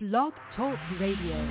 Blog Talk Radio.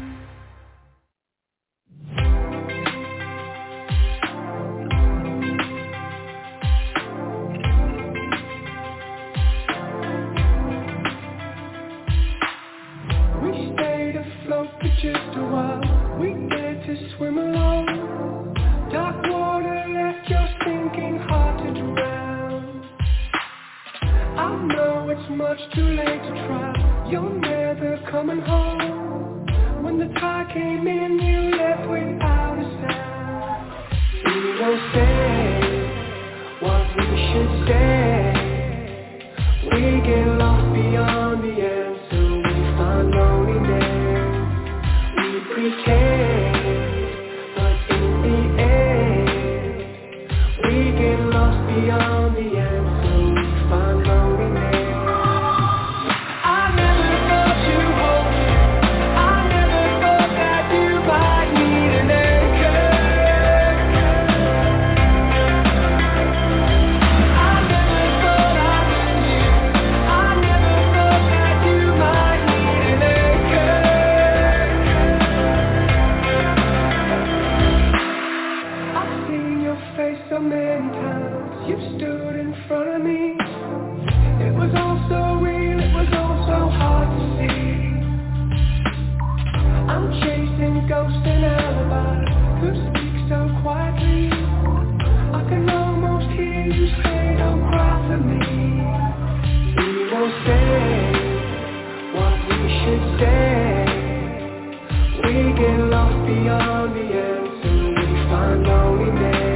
For just a while, we dared to swim along. Dark water left your sinking heart to drown. I know it's much too late to try. You're never coming home. When the tide came in, you left without a sound. We don't say what we should say. We get lost beyond the answer. We find loneliness. Pretend, but in the end, we get lost beyond the answer. We find loneliness. I never thought you'd hold me. I never thought that you might need an anchor. I never thought I'd lose you. I never thought that you might need an anchor. So many times you stood in front of me. It was all so real, it was all so hard to see. I'm chasing ghosts and alibis who speak so quietly. I can almost hear you say, don't cry for me. We won't say what we should say. We get lost beyond the answer. We find loneliness.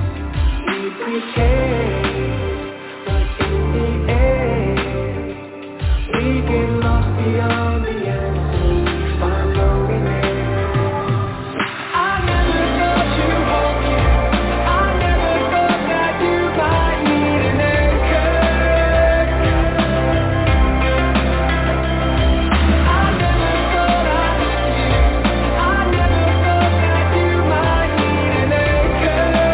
Pretend, but in the end, we get lost beyond the answer. We find loneliness. I never thought you'd hold me. I never thought that you might need an anchor. I never thought I'd lose you. I never thought that you might need an anchor.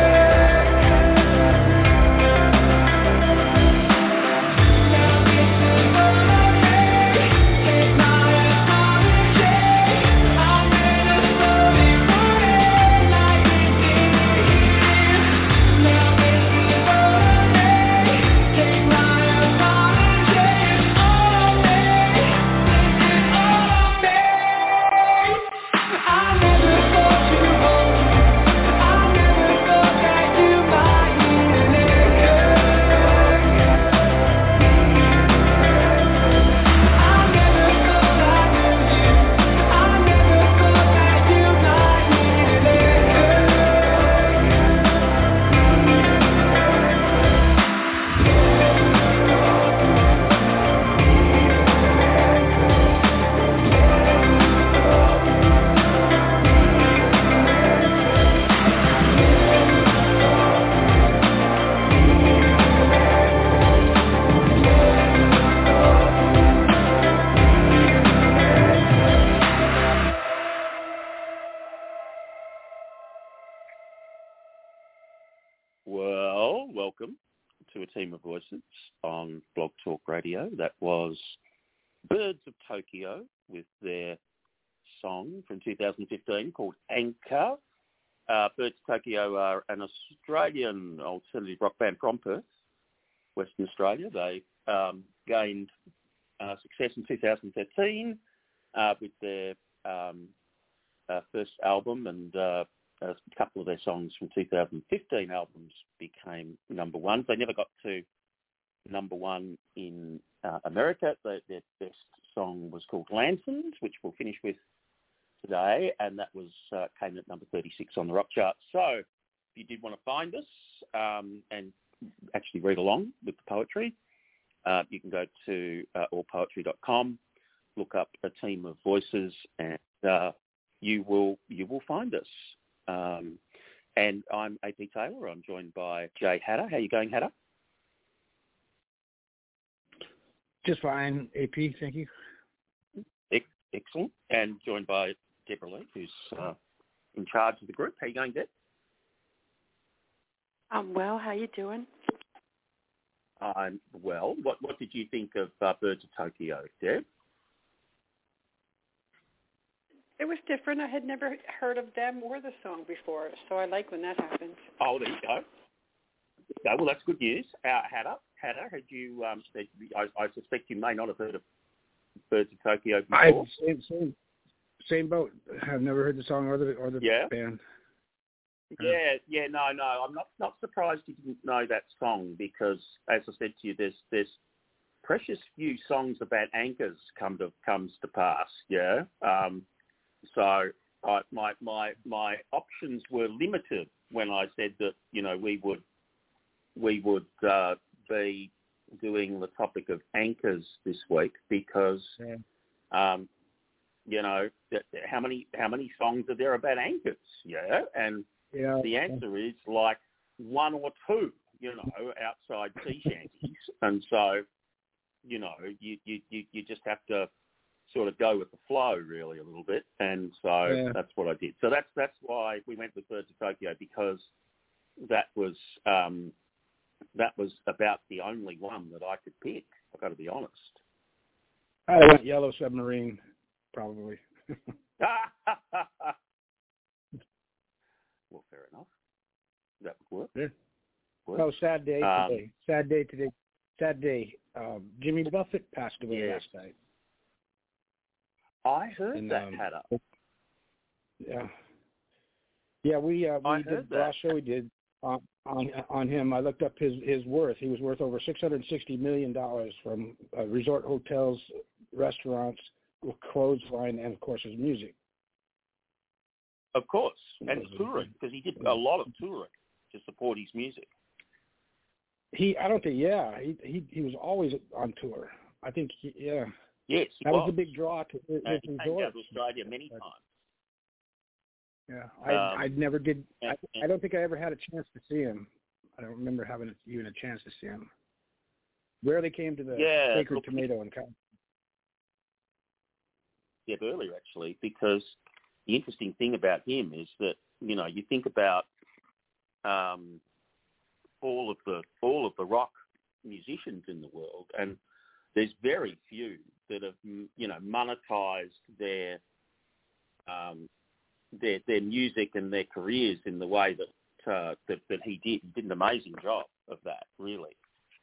Well, welcome to A Team of Voices on Blog Talk Radio. That was Birds of Tokyo with their song from 2015 called Anchor. Birds of Tokyo are an Australian alternative rock band from Perth, Western Australia. They gained success in 2013 with their first album, and a couple of their songs from 2015 albums became number one. They never got to number one in America. Their best song was called Lanterns, which we'll finish with today, and that was came at number 36 on the rock chart. So if you did want to find us and actually read along with the poetry, you can go to allpoetry.com, look up A Team of Voices, and you will find us. And I'm AP Taylor. I'm joined by Jay Hatter. How are you going, Hatter? Just fine, AP. Thank you. Excellent. And joined by Deborah Lee, who's in charge of the group. How are you going, Deb? I'm well. How you doing? I'm well. What did you think of Birds of Tokyo, Deb? It was different. I had never heard of them or the song before, so I like when that happens. Oh, there you go. Okay, well, that's good news. Hannah, had you? I suspect you may not have heard of Birds of Tokyo before. Same boat. I've never heard the song or the band. Yeah. No. I'm not surprised you didn't know that song because, as I said to you, there's precious few songs about anchors comes to pass. Yeah. So my options were limited when I said that we would be doing the topic of anchors this week because how many songs are there about anchors? Yeah, and the answer is like one or two, outside sea shanties, and so you just have to sort of go with the flow really a little bit, and so that's what I did. So that's why we went with Birds of Tokyo because that was about the only one that I could pick. I've got to be honest. I went Yellow Submarine, probably. Well, fair enough. That would work. Yeah. Oh, sad day today. Sad day today. Sad day. Jimmy Buffett passed away last night. I heard that, Hatter. Yeah. Yeah, we did the last show we did on him. I looked up his worth. He was worth over $660 million from resort hotels, restaurants, clothes line, and of course his music. Of course, and touring because he did a lot of touring to support his music. He was always on tour. I think Yes, that was a big draw to his resort. He came down to Australia many times. Yeah, I never did. I don't think I ever had a chance to see him. I don't remember having even a chance to see him. Rarely came to the Sacred Tomato in California. Yeah, earlier actually, because the interesting thing about him is that you think about all of the rock musicians in the world, and there's very few that have monetized their music and their careers in the way that he did. He did an amazing job of that, really.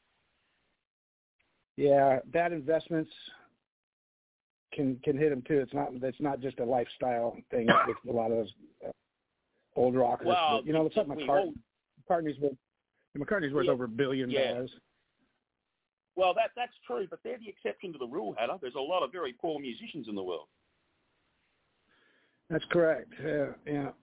Yeah, bad investments can hit him too. It's not just a lifestyle thing with a lot of those old rockers. Well, but, it's like McCartney's worth over $1 billion. Well, that's true, but they're the exception to the rule, Hatter. There's a lot of very poor musicians in the world. That's correct. I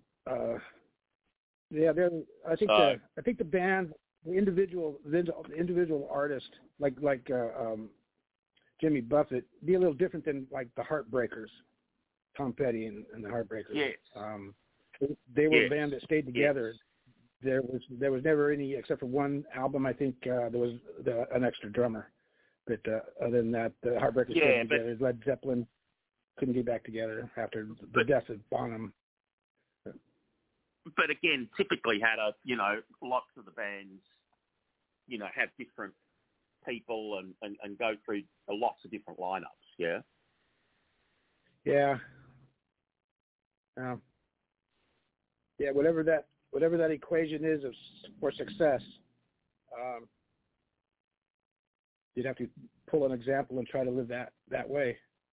think the band, the individual artist, like Jimmy Buffett, be a little different than like the Heartbreakers, Tom Petty and the Heartbreakers. Yes. They were a band that stayed together. Yes. There was never any, except for one album. I think there was an extra drummer, but other than that, the Heartbreakers stayed together. Led Zeppelin couldn't get back together after the death of Bonham. But again, typically lots of the bands, have different people and go through lots of different lineups. Yeah. Yeah. Yeah. Whatever that equation is for success, you'd have to pull an example and try to live that way.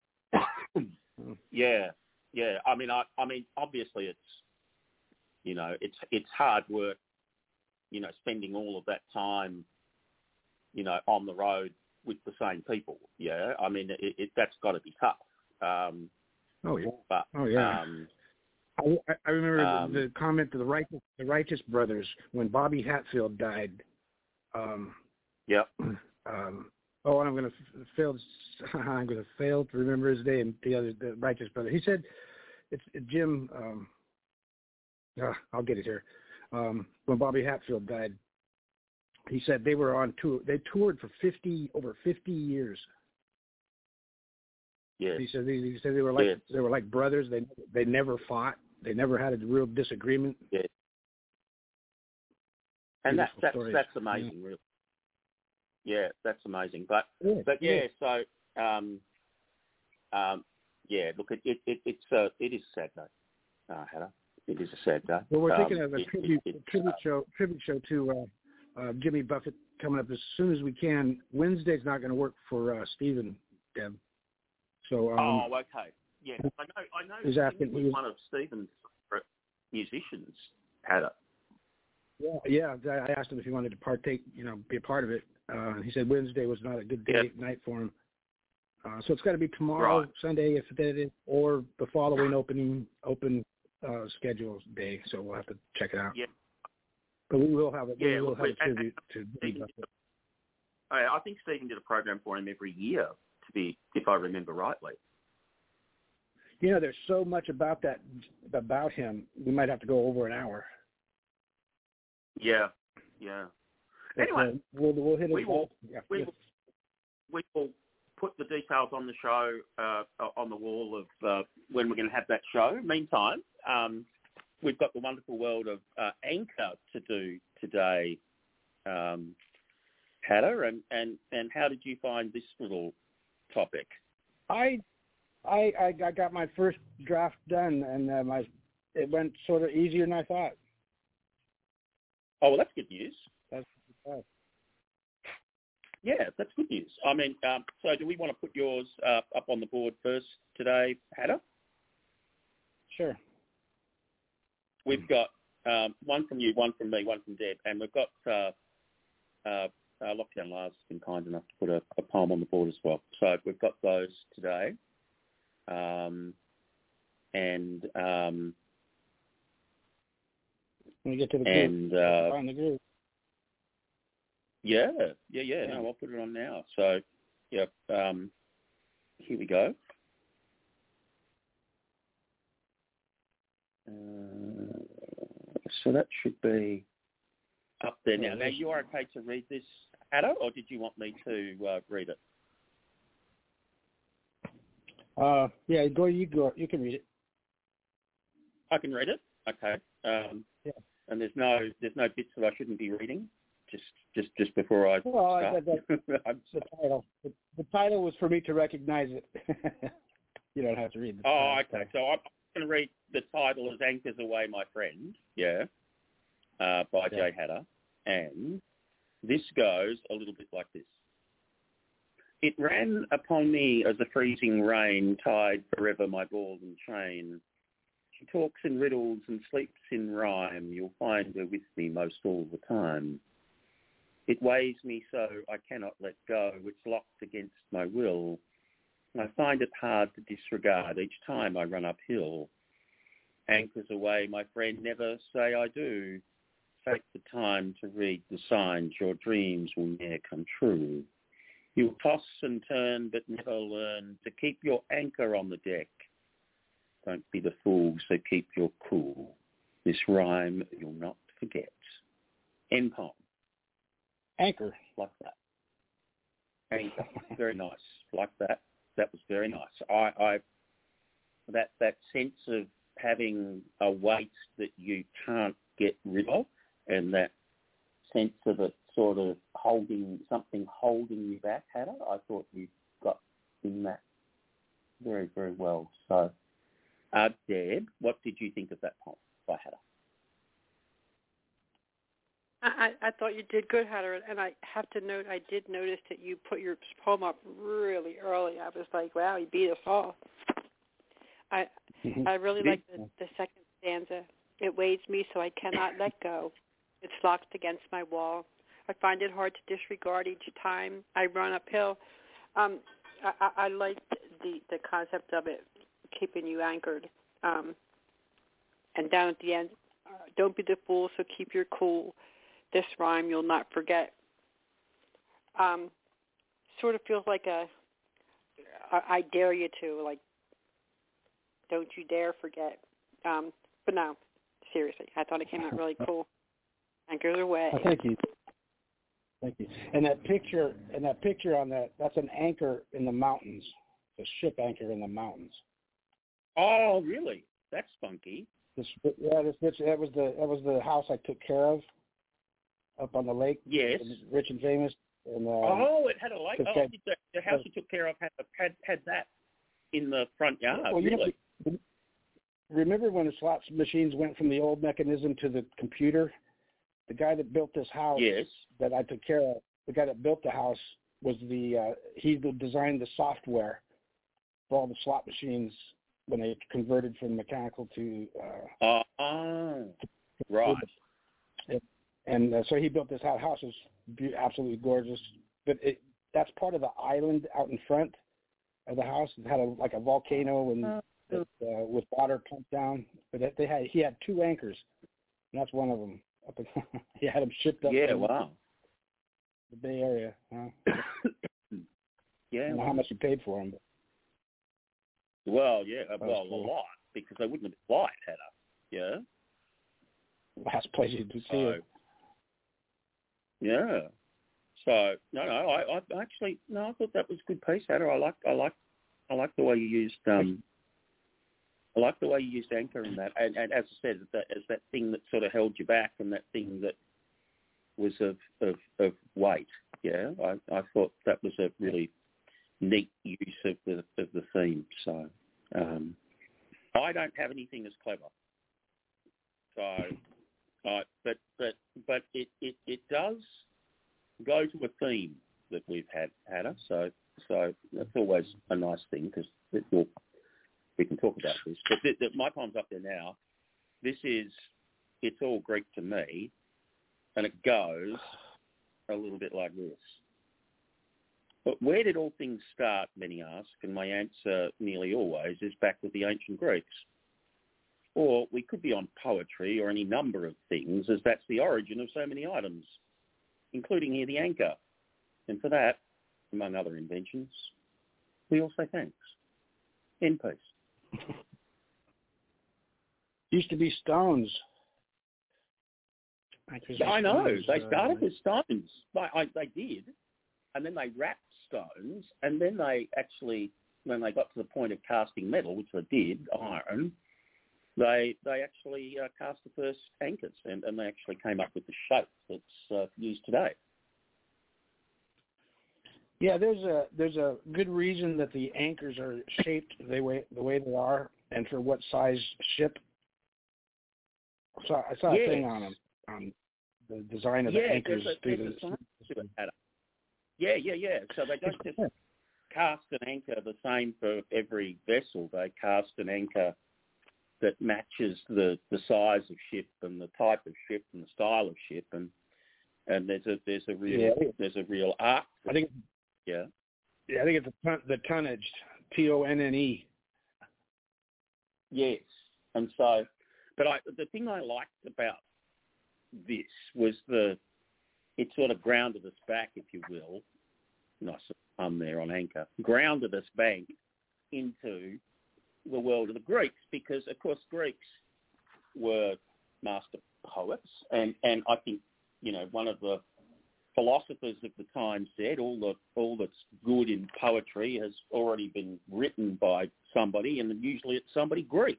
Yeah. I mean, obviously it's hard work, spending all of that time, on the road with the same people. Yeah. I mean, that's got to be tough. I remember the comment to the Righteous Brothers when Bobby Hatfield died. Yep. And I'm going to fail to remember his name. The Righteous Brother. He said, "It's Jim." I'll get it here. When Bobby Hatfield died, he said they were on tour. They toured for over 50 years. Yes. He said they were like brothers. They never fought. They never had a real disagreement. Yes. And that's amazing, really. Yeah, that's amazing. But so Yeah, look, it is a sad day, Hatter. It is a sad day. Well, we're thinking of a tribute show to Jimmy Buffett coming up as soon as we can. Wednesday's not going to work for Stephen, Deb. So. Okay. Yeah, I know. He's asking. He was one of Stephen's favorite musicians, Hatter. Yeah. I asked him if he wanted to partake, be a part of it. He said Wednesday was not a good night for him. So it's got to be tomorrow, Sunday, if that is, or the following open schedule day. So we'll have to check it out. Yeah. But we will have it. Yeah, we will have a tribute to Jimmy Buffett. I think Stephen did a program for him every year, if I remember rightly. There's so much about him. We might have to go over an hour. Yeah. Anyway, we'll hit it. We will put the details on the show on the wall of when we're going to have that show. Meantime, we've got the wonderful world of Anchor to do today, Hatter. And how did you find this little topic? I got my first draft done, and it went sort of easier than I thought. Oh, well, that's good news. That's good. Yeah, that's good news. I mean, so do we want to put yours up on the board first today, Hatter? Sure. We've got one from you, one from me, one from Deb, and we've got Lockdown Lars has been kind enough to put a poem on the board as well. So we've got those today. When we get to the group, find the group. Yeah. No, I'll put it on now. So, here we go. So that should be up there now. Now, you are okay to read this, Hatter, or did you want me to read it? You go. You can read it. I can read it. Okay. And there's no bits that I shouldn't be reading. Just before I start. The title. The title was for me to recognize it. You don't have to read the title. Oh, okay. So I'm going to read the title as Anchors Away, My Friend. Yeah. By Jay Hatter. And this goes a little bit like this. It ran upon me as a freezing rain tied forever my ball and chain. She talks in riddles and sleeps in rhyme. You'll find her with me most all the time. It weighs me so I cannot let go. It's locked against my will. I find it hard to disregard each time I run uphill. Anchors away, my friend, never say I do. Take the time to read the signs. Your dreams will ne'er come true. You'll toss and turn but never learn to keep your anchor on the deck. Don't be the fool, so keep your cool. This rhyme you'll not forget. End poem. Anchor. Like that. Anchor. Very nice. Like that. That was very nice. I that sense of having a weight that you can't get rid of, and that sense of it sort of holding you back, Hatter, I thought you got in that very, very well. So, Deb, what did you think of that poem by Hatter? I thought you did good, Hatter, and I have to note, I did notice that you put your poem up really early. I was like, wow, you beat us all. I really like the second stanza. It weighs me so I cannot let go. It's locked against my wall. I find it hard to disregard each time I run uphill. I like the concept of it keeping you anchored. And down at the end, don't be the fool, so keep your cool. This rhyme you'll not forget. Sort of feels like I dare you to, like, don't you dare forget. But no, seriously, I thought it came out really cool. Anchors away. Oh, thank you. And that picture on that's an anchor in the mountains, a ship anchor in the mountains. Oh, really? That's funky. That was the house I took care of up on the lake. Yes. Rich and Famous. And, it had a lake. The house you took care of had that. in the front yard. Well, really. Remember when the slot machines went from the old mechanism to the computer? The guy that built this house Yes. that I took care of, the guy that built the house was he designed the software for all the slot machines when they converted from mechanical to right. And so he built this house. House is absolutely gorgeous, but that's part of the island out in front of the house. It had like a volcano and with water pumped down. But he had 2 anchors, and that's one of them. He had them shipped up. Yeah, wow. The Bay Area. Yeah. I don't know how much you paid for them. But well, yeah, cool. A lot, because they wouldn't have been light, had they? Yeah. Last place you could see it. Yeah. So no, I actually I thought that was a good piece, Hatter. I like the way you used I like the way you used anchor in that, and as I said, as that thing that sort of held you back, and that thing that was of weight. Yeah, I thought that was a really neat use of the theme. So I don't have anything as clever. So, but it does go to a theme that we've had, So that's always a nice thing, because we can talk about this. But my poem's up there now. It's all Greek to me, and it goes a little bit like this. But where did all things start, many ask, and my answer nearly always is back with the ancient Greeks. Or we could be on poetry or any number of things, as that's the origin of so many items, including here the anchor. And for that, among other inventions, we all say thanks. In peace. Used to be stones. I know. They started with stones. They did. And then they wrapped stones. And then they actually, when they got to the point of casting metal, which they did, iron, they actually cast the first anchors. And they actually came up with the shape that's used today. Yeah, there's a good reason that the anchors are shaped the way they are, and for what size ship. So I saw a thing on them, on the design of the anchors. Yeah. So they don't just cast an anchor the same for every vessel. They cast an anchor that matches the size of ship and the type of ship and the style of ship, and there's a real art. I think. Yeah. Yeah, I think it's the tonnage, TONNE. Yes, and so, but the thing I liked about this was it sort of grounded us back, if you will. Nice there on anchor. Grounded us back into the world of the Greeks, because of course Greeks were master poets, and I think one of the philosophers of the time said all that's good in poetry has already been written by somebody, and usually it's somebody Greek.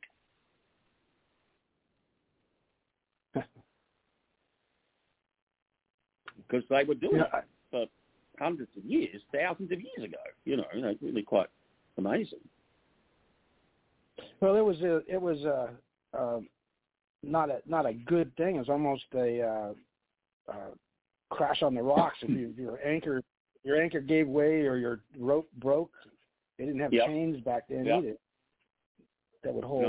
Because they were doing it for hundreds of years, thousands of years ago. Really quite amazing. Well, it was not a good thing. It was almost a crash on the rocks. If your anchor gave way or your rope broke, they didn't have chains back then either that would hold.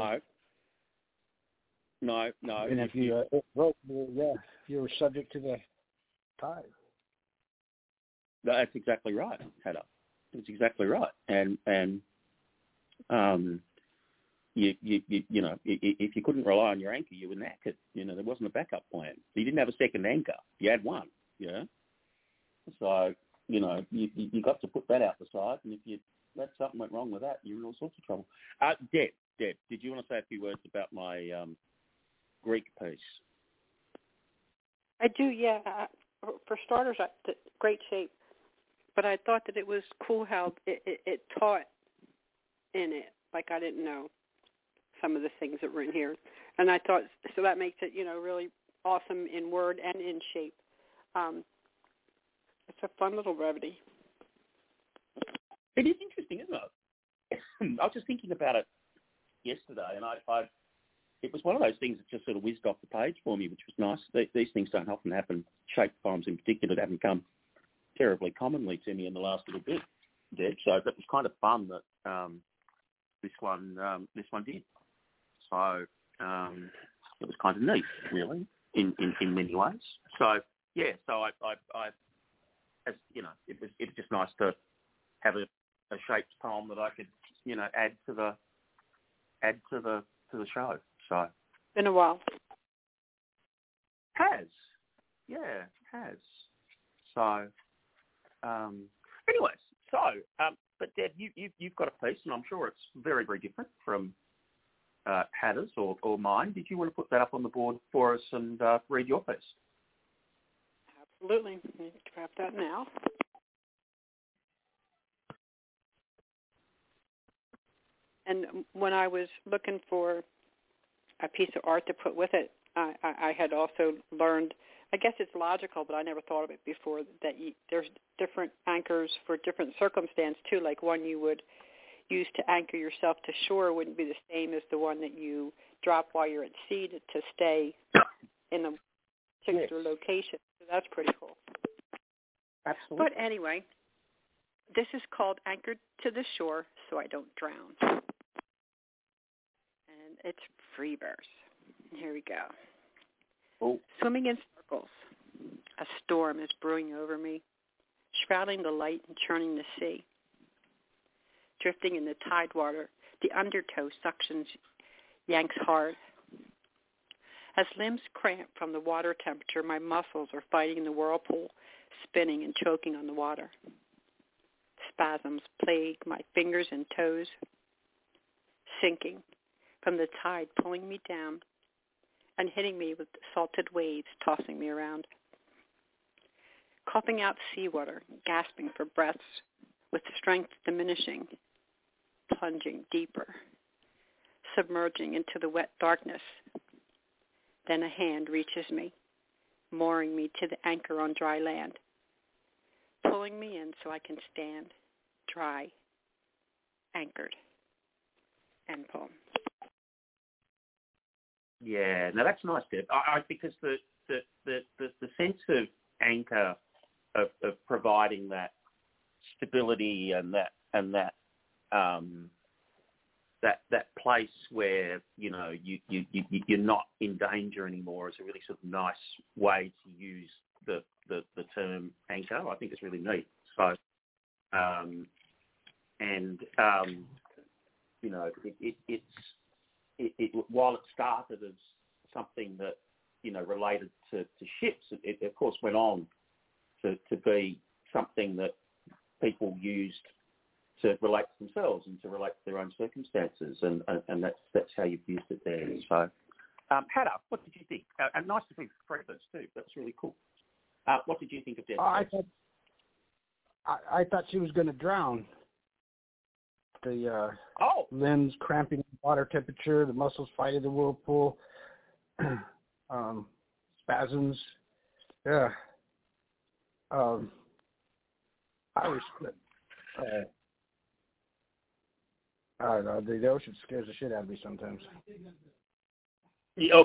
No. And if you broke, you were subject to the tide. That's exactly right, Hatter. That's exactly right. And if you couldn't rely on your anchor, you were knackered. There wasn't a backup plan. You didn't have a second anchor. You had one. Yeah. So you got to put that out the side, and if something went wrong with that, you're in all sorts of trouble. Deb, did you want to say a few words about my Greek piece? I do, yeah. For starters, great shape. But I thought that it was cool how it taught in it. Like I didn't know some of the things that were in here. And I thought, so that makes it, really awesome in word and in shape. It's a fun little brevity. It is interesting, isn't it? I was just thinking about it yesterday, and it was one of those things that just sort of whizzed off the page for me, which was nice. These things don't often happen. Shape poems in particular haven't come terribly commonly to me in the last little bit, Deb. So it was kind of fun that this one did. So it was kind of neat, really, in many ways. So yeah, so I as you know, it was just nice to have a shaped poem that I could, you know, add to the show. So been a while. Has. So anyways, but Deb, you've got a piece, and I'm sure it's very, very different from Hatters or mine. Did you want to put that up on the board for us and read your piece? Absolutely. Grab that now. And when I was looking for a piece of art to put with it, I had also learned, I guess it's logical, but I never thought of it before, that there's different anchors for different circumstance, too. Like one you would use to anchor yourself to shore wouldn't be the same as the one that you drop while you're at sea to stay in a particular location. So that's pretty cool. Absolutely. But anyway, this is called Anchored to the Shore So I Don't Drown. And it's free verse. Here we go. Oh. Swimming in circles, a storm is brewing over me, shrouding the light and churning the sea. Drifting in the tide water, the undertow suctions, yanks hard. As limbs cramp from the water temperature, my muscles are fighting the whirlpool, spinning and choking on the water. Spasms plague my fingers and toes, sinking from the tide pulling me down and hitting me with salted waves tossing me around. Coughing out seawater, gasping for breaths, with strength diminishing, plunging deeper, submerging into the wet darkness. Then a hand reaches me, mooring me to the anchor on dry land, pulling me in so I can stand, dry, anchored. End poem. Yeah, no, that's nice, Deb. Because the sense of anchor of providing that stability and that place where, you know, you're not in danger anymore is a really sort of nice way to use the term anchor. I think it's really neat. So, you know, it while it started as something that, you know, related to ships, it of course went on to be something that people used to relate to themselves and to relate to their own circumstances, and that's how you've used it there. So, Hatter, what did you think? And nice to be preface too. That's really cool. What did you think of Deb? I thought she was going to drown. The limbs cramping, water temperature, the muscles fighting the whirlpool, spasms. Yeah. I don't know. The ocean scares the shit out of me sometimes. Yeah.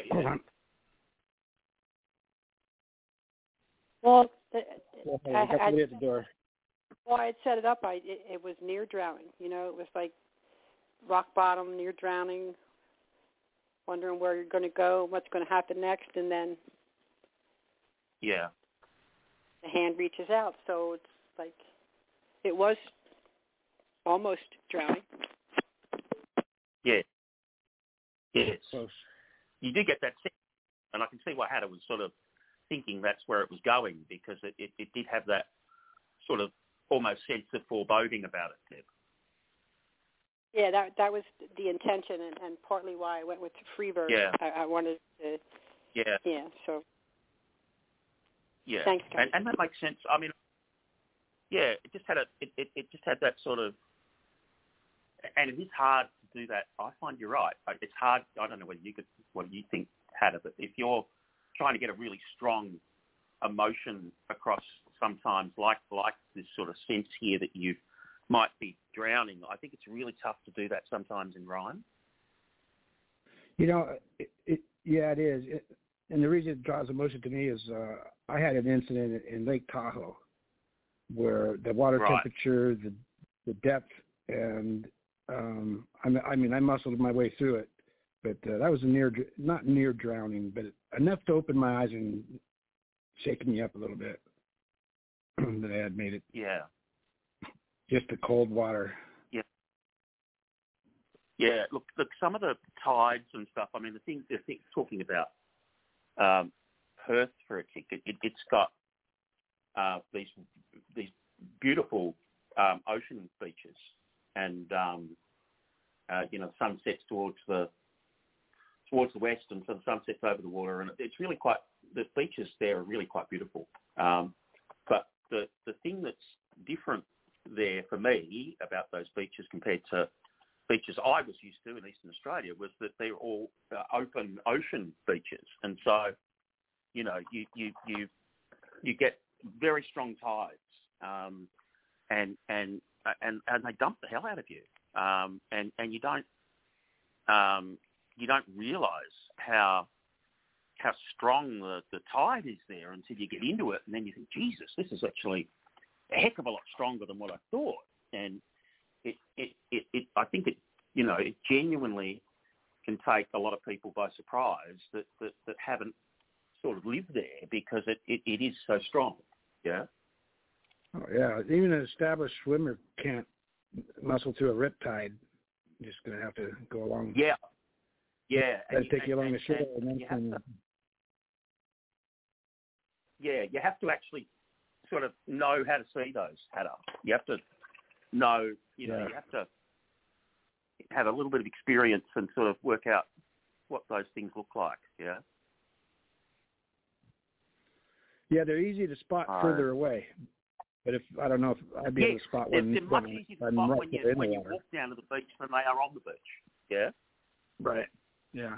Well, I at the door. Well, I had set it up. It was near drowning. You know, it was like rock bottom, near drowning, wondering where you're going to go, what's going to happen next, and then the hand reaches out. So it's like it was almost drowning. Yeah. Yes. Close. You did get that sense, and I can see why Hatter was sort of thinking that's where it was going, because it did have that sort of almost sense of foreboding about it, Deb. Yeah, that was the intention, and partly why I went with free verse. Yeah. I wanted to. Yeah. Yeah. So. Yeah. Thanks, guys. And that makes sense. I mean, yeah, it just had that sort of, and it is hard to do that. I find you're right. It's hard. I don't know what you think, Hatter, but if you're trying to get a really strong emotion across sometimes, like this sort of sense here that you've might be drowning. I think it's really tough to do that sometimes in rhyme. You know, it is. And the reason it draws emotion to me is I had an incident in Lake Tahoe where the water temperature, the depth, and I muscled my way through it. But that was not near drowning, but enough to open my eyes and shaking me up a little bit that I had made it. Yeah. Just the cold water. Yeah. Yeah. Look, some of the tides and stuff. I mean, the thing talking about Perth for a tick. It's got these beautiful ocean beaches, and sunsets towards the west, and some sunsets over the water, and it's really quite. The beaches there are really quite beautiful. But the thing that's different there for me about those beaches compared to beaches I was used to in Eastern Australia was that they're all open ocean beaches, and so you get very strong tides, and they dump the hell out of you, and you don't realise how strong the tide is there until you get into it, and then you think, Jesus, this is actually a heck of a lot stronger than what I thought. And I think it genuinely can take a lot of people by surprise that haven't sort of lived there, because it is so strong. Yeah. Oh yeah, even an established swimmer can't muscle through a riptide. You're just going to have to go along. Yeah. Yeah. That'll take you along the shore, and then you have to actually sort of know how to see those, Hatter. You have to know, you have to have a little bit of experience and sort of work out what those things look like, yeah? Yeah, they're easy to spot further away. But I don't know if I'd be able to spot one. They're much easier to spot when you walk down to the beach than they are on the beach, yeah? Right, yeah.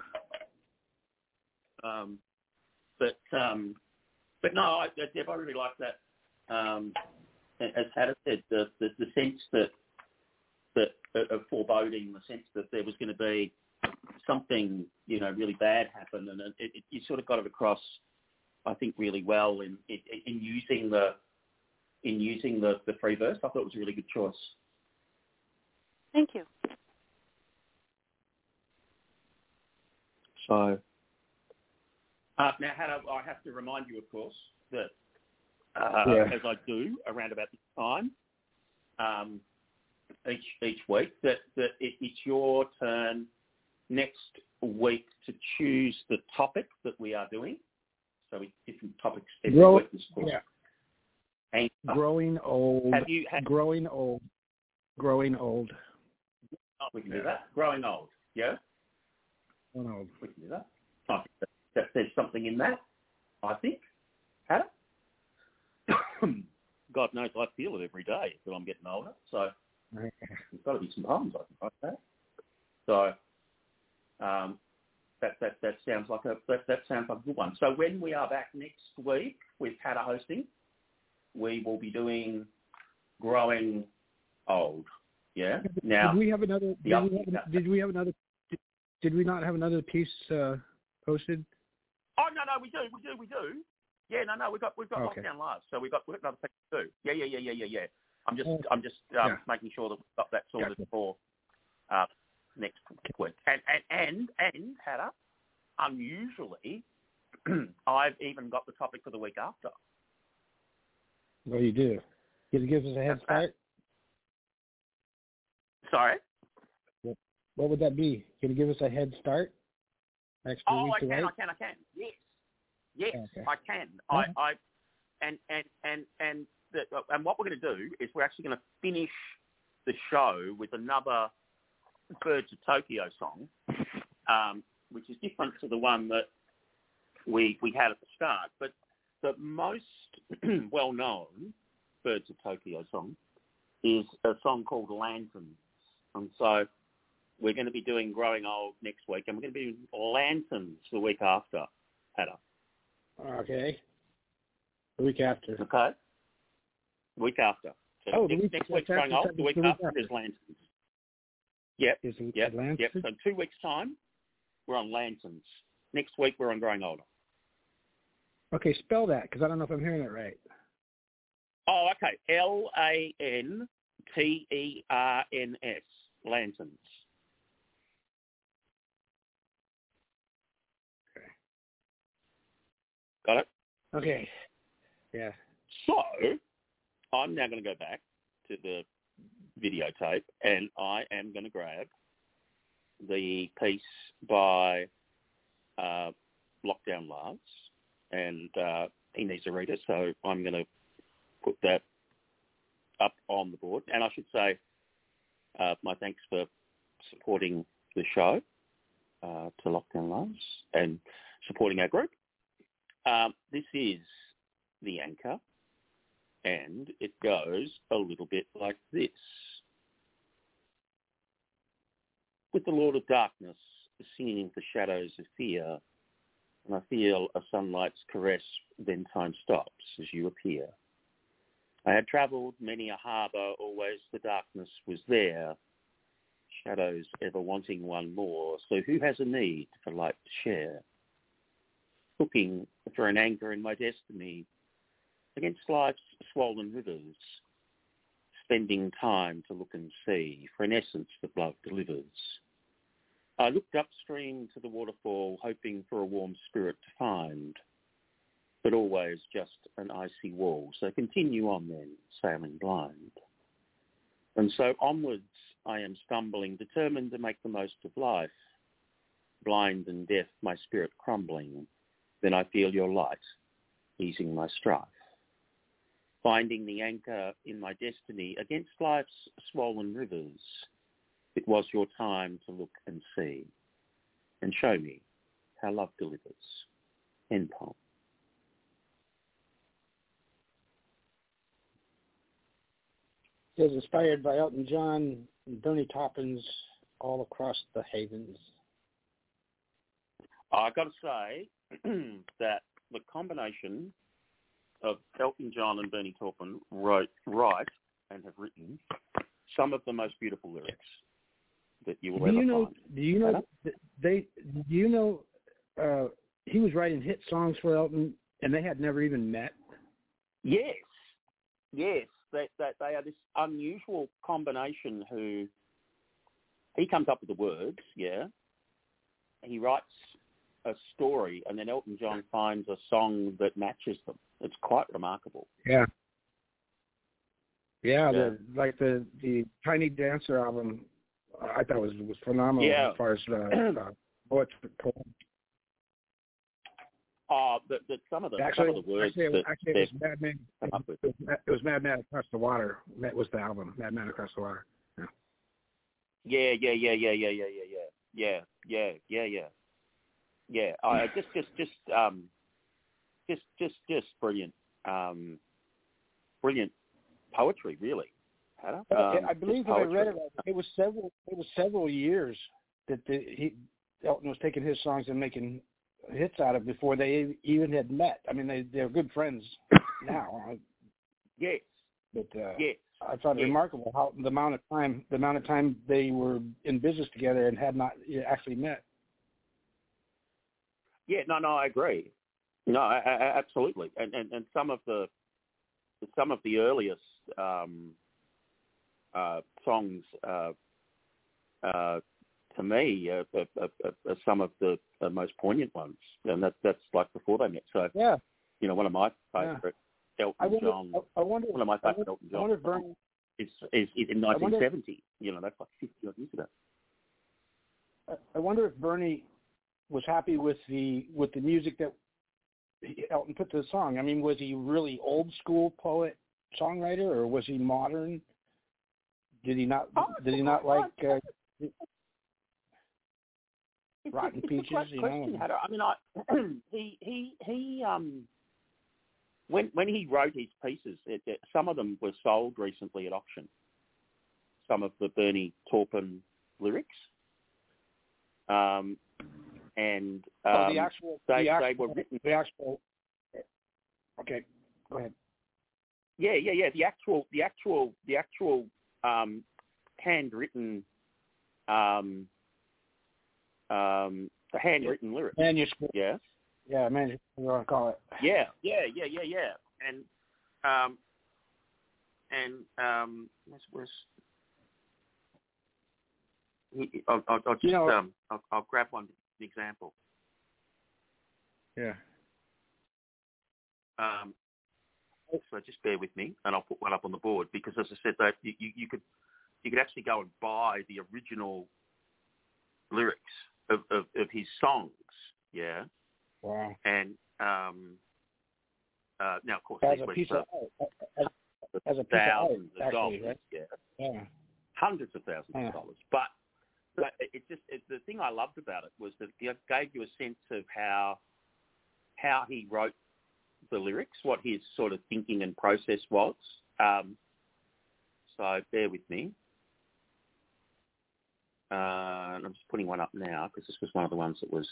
But no, Deb, I really like that. As Hatter said, the sense that of foreboding, the sense that there was going to be something, really bad happen, and you sort of got it across, I think, really well in using the free verse. I thought it was a really good choice. Thank you. So now, Hannah, I have to remind you, of course, that as I do around about this time each week, that it's your turn next week to choose the topic that we are doing. So it's different topics every week, of course. Yeah. And growing old. Growing old. Growing old. Oh, we can do that. Growing old. Yeah. Growing old. We can do that. I think that there's something in that, I think. Hannah? God knows I feel it every day that I'm getting older. So there's got to be some poems I can write that. So that sounds like a good one. So when we are back next week with Hannah hosting, we will be doing Growing Old. Yeah. Now, did we have another? Did we not have another piece posted? Oh no, we do. Yeah, no, we've got Lockdown Live, so we've got another piece to do. Yeah. I'm just making sure that we've got that sorted for next week. And Hatter, unusually, I've even got the topic for the week after. Well, you do. Can you give us a head start? Sorry? What would that be? Can you give us a head start? I can. Yes, okay. I can. And what we're going to do is we're actually going to finish the show with another Birds of Tokyo song, which is different to the one that we had at the start. But the most well-known Birds of Tokyo song is a song called Lanterns. And so we're going to be doing Growing Old next week, and we're going to be doing Lanterns the week after, Hatter. Okay. The week after. Okay. Week after. So next week's going off, the week after is Lanterns. Yep. So 2 weeks' time, we're on Lanterns. Next week, we're on Growing Older. Okay, spell that, because I don't know if I'm hearing it right. Oh, okay. Lanterns. Lanterns. Okay. Got it? Okay. Yeah. So, I'm now going to go back to the videotape, and I am going to grab the piece by Lockdown Lars, and he needs to read it, so I'm going to put that up on the board. And I should say my thanks for supporting the show to Lockdown Lars and supporting our group. This is the anchor, and it goes a little bit like this. With the Lord of Darkness singing the shadows of fear, and I feel a sunlight's caress, then time stops as you appear. I had travelled many a harbour, always the darkness was there, shadows ever wanting one more, so who has a need for light to share? Looking for an anchor in my destiny, against life's swollen rivers, spending time to look and see for an essence that love delivers. I looked upstream to the waterfall, hoping for a warm spirit to find, but always just an icy wall. So continue on then, sailing blind. And so onwards I am stumbling, determined to make the most of life. Blind and deaf, my spirit crumbling. Then I feel your light, easing my strife. Finding the anchor in my destiny against life's swollen rivers, it was your time to look and see, and show me how love delivers. End poem. It was inspired by Elton John and Bernie Taupin's All Across the Havens. I've got to say that the combination of Elton John and Bernie Taupin write and have written some of the most beautiful lyrics that you will ever find. Do you know he was writing hit songs for Elton, and they had never even met? Yes. They are this unusual combination who he comes up with the words, yeah. He writes a story, and then Elton John finds a song that matches them. It's quite remarkable. Yeah. The Tiny Dancer album, I thought was phenomenal as far as poetry. Some of the words it was Madman. It was Madman Across the Water. That was the album, Madman Across the Water. Yeah. Just brilliant. Brilliant poetry, really. I believe when I read it, it was several years that Elton was taking his songs and making hits out of before they even had met. I mean, they're good friends now. Yes. But I thought it remarkable how the amount of time they were in business together and had not actually met. Yeah, no, I agree. No, absolutely. And some of the earliest songs to me are some of the most poignant ones, and that's like before they met. So yeah, one of my favorite Elton John. One of my favorite Elton John songs is in 1970. That's like 50 odd years ago. I wonder if Bernie was happy with the music that Elton put to the song. I mean, was he really old school poet songwriter, or was he modern? Did he not like Rotten Peaches? Question, I mean, when he wrote his pieces, some of them were sold recently at auction. Some of the Bernie Taupin lyrics. They were written. Okay, go ahead. Yeah. The actual handwritten, the handwritten lyrics. Manuscript. Yes. Yeah, manuscript. You want to call it? Yeah. I'll grab one example. Yeah. So just bear with me, and I'll put one up on the board because, as I said, that you could actually go and buy the original lyrics of his songs. Yeah. Wow. And now, of course, as a piece of art, as a piece of art, of dollars, right? Yeah, hundreds of thousands of dollars. But the thing I loved about it was that it gave you a sense of how he wrote the lyrics, what his sort of thinking and process was. So bear with me. And I'm just putting one up now because this was one of the ones that was.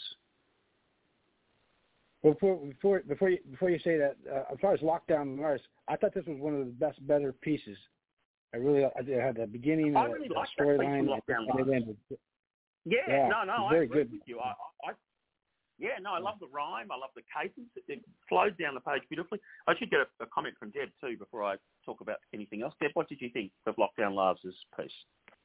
Well, before you say that, as far as Lockdown Mars, I thought this was one of the better pieces. I had the beginning, I really liked that piece from Lockdown Mars. Yeah, no, I agree with you. I love the rhyme. I love the cadence. It flows down the page beautifully. I should get a comment from Deb too before I talk about anything else. Deb, what did you think of Lockdown Love's piece?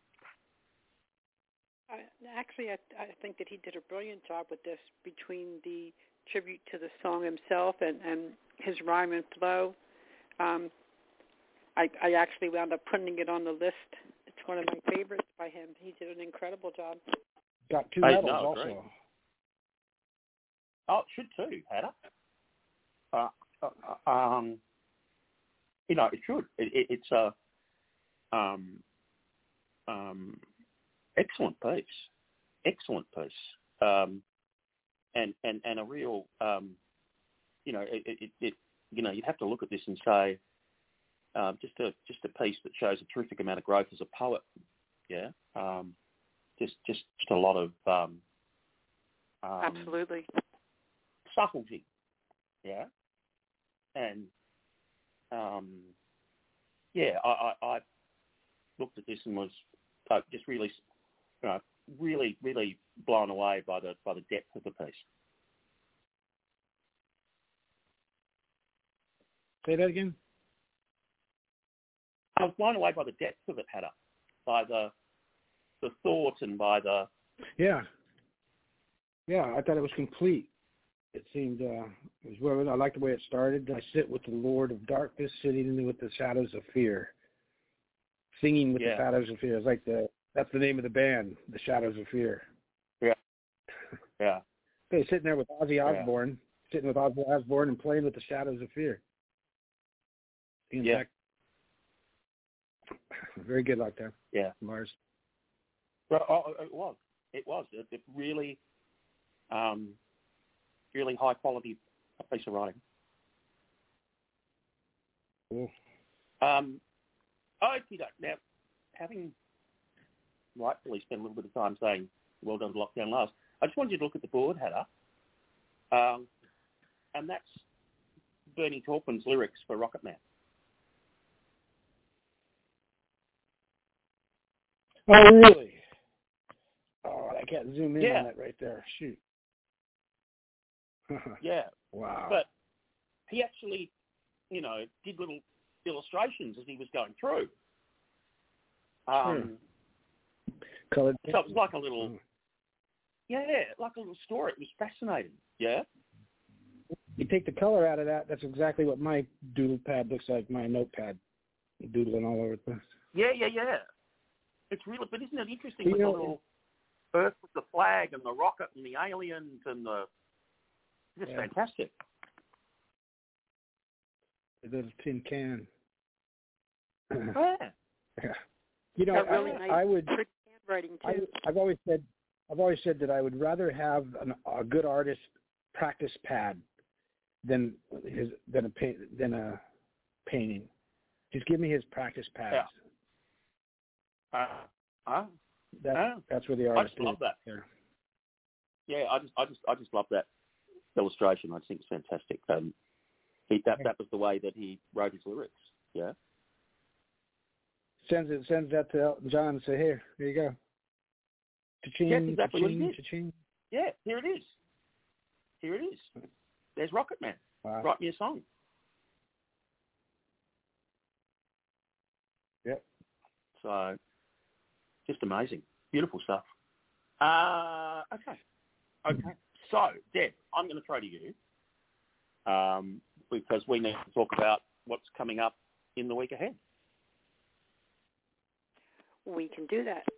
Actually, I think that he did a brilliant job with this, between the tribute to the song himself and his rhyme and flow. I actually wound up putting it on the list. It's one of my favorites by him. He did an incredible job. Got 2 medals also. Great. Oh, it should too, Hannah. It should. It's a excellent piece. Excellent piece. And a real, you'd have to look at this and say, just a piece that shows a terrific amount of growth as a poet. Yeah. Just a lot of absolutely subtlety. Yeah. And I looked at this and was just really, really blown away by the depth of the piece. Say that again. I was blown away by the depth of it, Hannah, by the thought and by the... Yeah, I thought it was complete. It seemed, I liked the way it started. I sit with the Lord of Darkness, sitting with the shadows of fear. Singing with the shadows of fear. It's like that's the name of the band, the Shadows of Fear. Yeah. Yeah. Hey, sitting there with Ozzy Osbourne, and playing with the Shadows of Fear. In fact, very good Lockdown. Yeah. Mars. Well, it was. It really, really high quality piece of writing. Cool. Now, having rightfully spent a little bit of time saying well done to Lockdown Last, I just wanted you to look at the board, Hannah, and that's Bernie Taupin's lyrics for Rocket Man. Oh, really? Oh, I can't zoom in on that right there. Shoot. Yeah. Wow. But he actually, did little illustrations as he was going through. Colored. So it was like a little, like a little story. It was fascinating. Yeah. You take the color out of that, that's exactly what my doodle pad looks like, my notepad, doodling all over the place. Yeah. It's really, but isn't it interesting with the little Earth with the flag and the rocket and the aliens and it's fantastic. The little tin can. Yeah. Really nice I would. Handwriting too. I've always said that I would rather have a good artist practice pad than a painting. Just give me his practice pads. That's where the artist. I just love that. Yeah, I just love that illustration. I think it's fantastic. That was the way that he wrote his lyrics. Yeah. Sends that to Elton John and say, here you go. Cha-ching, Yes, exactly what he cha-ching, did. cha-ching. Yeah, here it is. Here it is. There's Rocket Man. Wow. Write me a song. Yep. So, just amazing. Beautiful stuff. Okay. So, Deb, I'm going to throw to you because we need to talk about what's coming up in the week ahead. We can do that.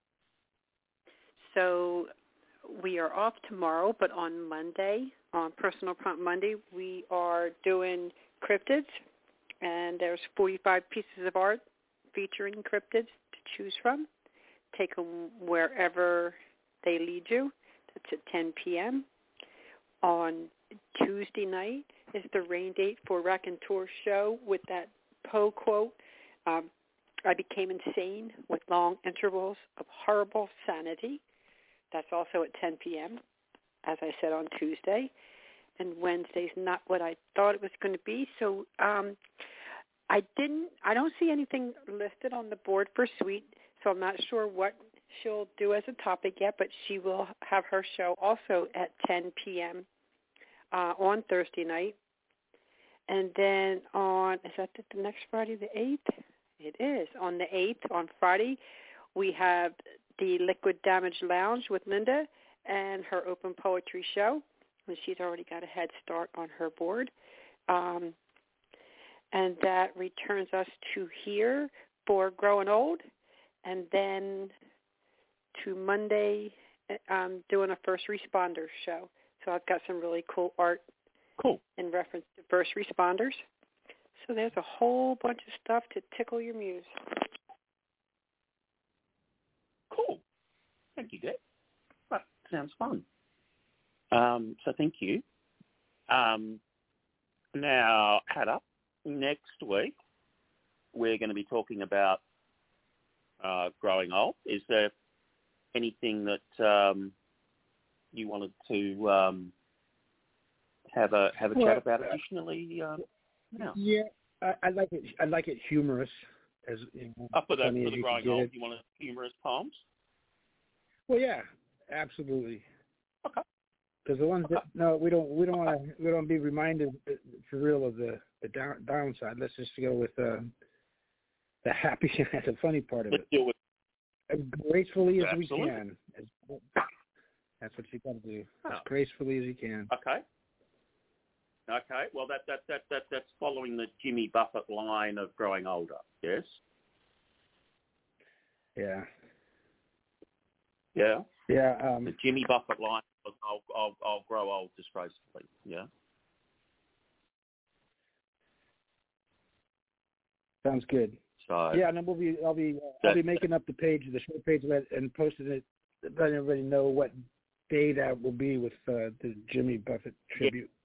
So we are off tomorrow, but on Monday, on Personal Prompt Monday, we are doing cryptids, and there's 45 pieces of art featuring cryptids to choose from. Take them wherever they lead you. That's at 10 p.m. On Tuesday night is the rain date for Raconteur Show with that Poe quote, I became insane with long intervals of horrible sanity. That's also at 10 p.m., as I said, on Tuesday. And Wednesday's not what I thought it was going to be. So I don't see anything listed on the board for Sweet, so I'm not sure what she'll do as a topic yet, but she will have her show also at 10 p.m. On Thursday night. And then is that the next Friday, the 8th? It is. On the 8th, on Friday, we have the Liquid Damage Lounge with Linda and her open poetry show. And she's already got a head start on her board. And that returns us to here for Growing Old. And then to Monday, doing a first responders show. So I've got some really cool art in reference to first responders. So there's a whole bunch of stuff to tickle your muse. Cool. Thank you, Deb. That sounds fun. So thank you. Now, Hannah, next week we're going to be talking about growing old. Is there anything that you wanted to have a chat about additionally? No. Yeah, I like it. I like it humorous. As for the growing old, you want humorous poems? Well, yeah, absolutely. Okay. Because the ones that we don't want to be reminded for real of the downside. Let's just go with the happy, the funny part of it. Deal with as gracefully as absolutely. we can. That's what you got to do. As gracefully as you can. Okay. Okay, well, that's following the Jimmy Buffett line of growing older, yes? Yeah. Yeah? Yeah. The Jimmy Buffett line of I'll grow old disgracefully, yeah? Sounds good. So yeah, and then I'll be making up the page, the show page, and posting it, letting everybody know what day that will be with the Jimmy Buffett tribute. Yeah.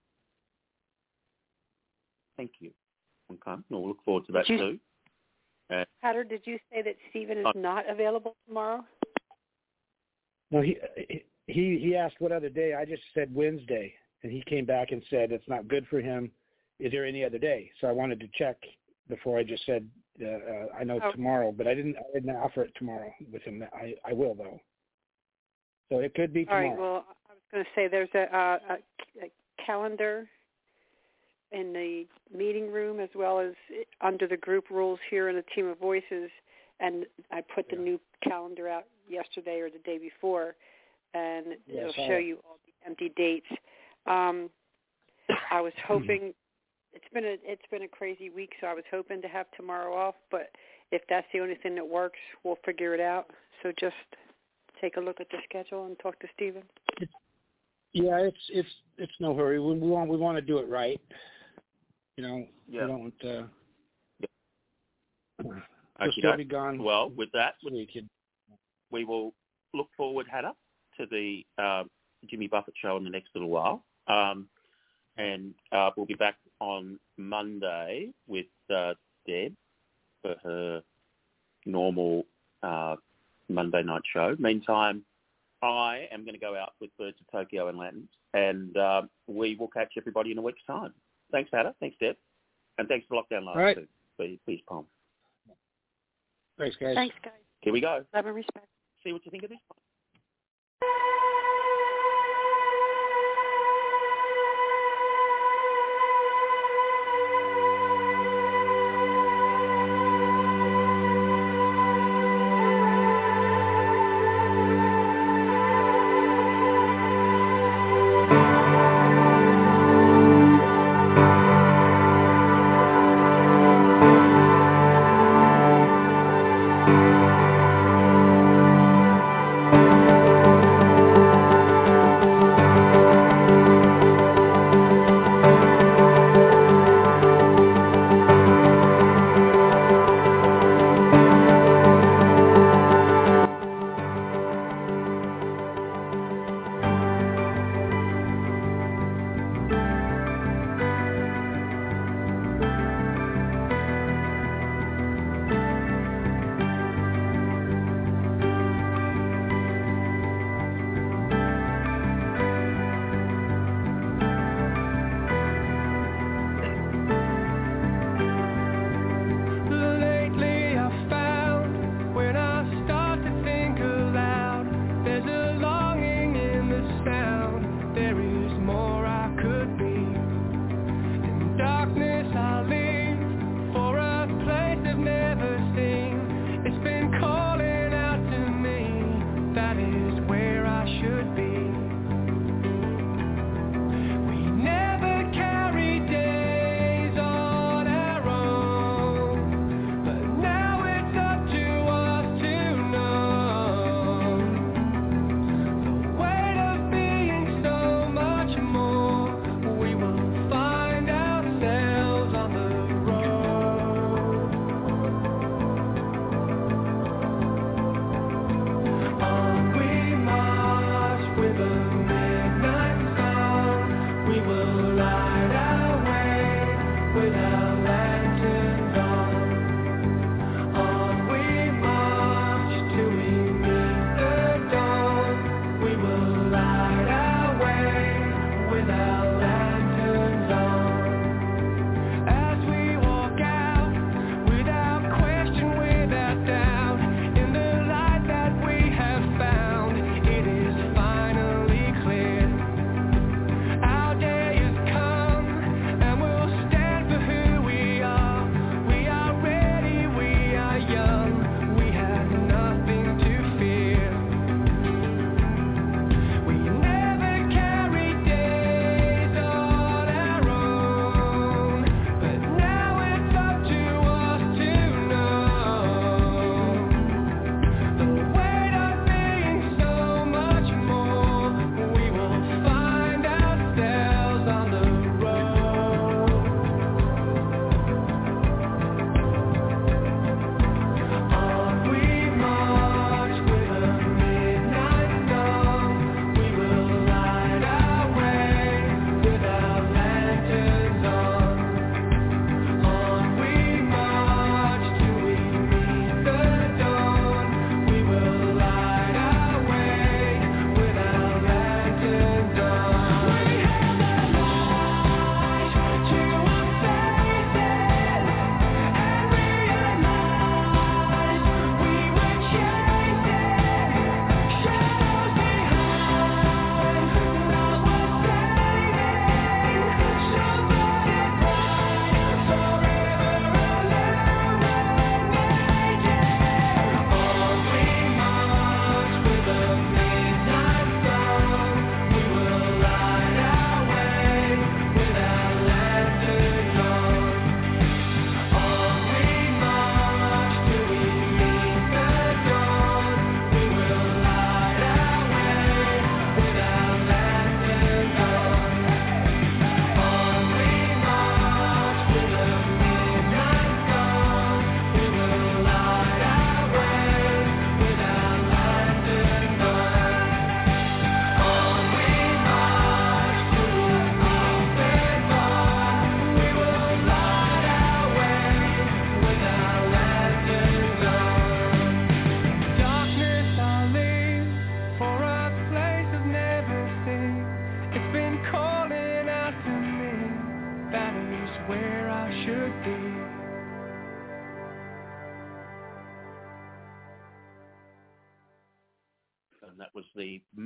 Thank you. Okay, we'll look forward to that too. Hatter, did you say that Stephen is not available tomorrow? No, he asked what other day. I just said Wednesday, and he came back and said it's not good for him. Is there any other day? So I wanted to check before I just said I know tomorrow, but I didn't offer it tomorrow with him. I will though. So it could be tomorrow. All right. Well, I was going to say there's a calendar in the meeting room as well as under the group rules here in the Team of Voices, and I put the new calendar out yesterday or the day before, and it'll show you all the empty dates. I was hoping it's been a crazy week, so I was hoping to have tomorrow off, but if that's the only thing that works, we'll figure it out. So just take a look at the schedule and talk to Stephen. Yeah, it's no hurry. We want to do it right. You know, we don't. We'll still be gone. Well, with that, we will look forward, Hannah, to the Jimmy Buffett show in the next little while, and we'll be back on Monday with Deb for her normal Monday night show. Meantime, I am going to go out with Birds of Tokyo and Lanterns, and we will catch everybody in a week's time. Thanks, Hannah. Thanks, Deb. And thanks for Lockdown Live, All right. too. for his poem. Thanks, guys. Thanks, guys. Here we go. Love and respect. See what you think of this one.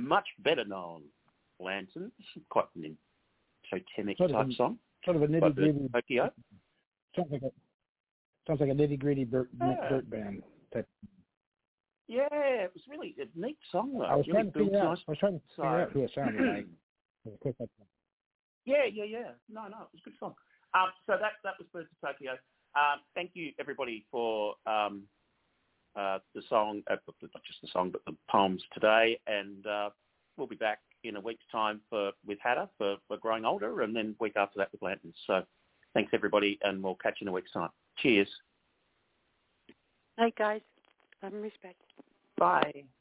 much better known Lanterns, quite an totemic type song. Sort of a nitty-gritty. Tokyo. Sounds like a nitty-gritty dirt band type. Yeah, it was really a neat song though. I was really trying to figure out who it sounded like. Yeah. No, it was a good song. So that was Birds of Tokyo. Thank you everybody for the song, not just the song, but the poems today. And we'll be back in a week's time with Hatter for Growing Older, and then week after that with Lanterns. So thanks everybody, and we'll catch you in a week's time. Cheers. Night, guys. Love and respect. Bye.